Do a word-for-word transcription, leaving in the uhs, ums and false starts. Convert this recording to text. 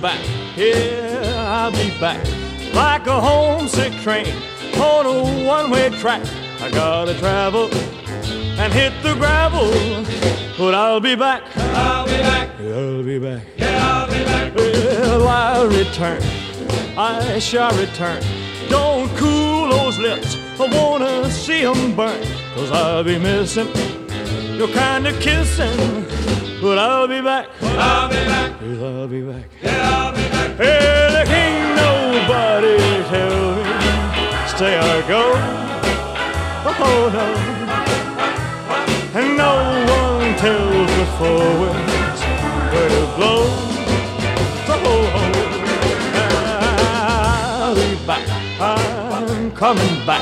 back, yeah, I'll be back. Like a homesick train on a one-way track. I gotta travel and hit the gravel, but I'll be back. I'll be back. Yeah, I'll be back. Yeah, I'll be back. Well, I'll return. I shall return. Don't cool those lips. I wanna see 'em burn. 'Cause I'll be missing your kind of kissing. But I'll be back. I'll be back. Yes, I'll be back. Yeah, I'll be back. Hey, there can't nobody tell me stay or go. Oh no. And no one tells the forwards where to blow. Oh, I'll be back. I'm coming back.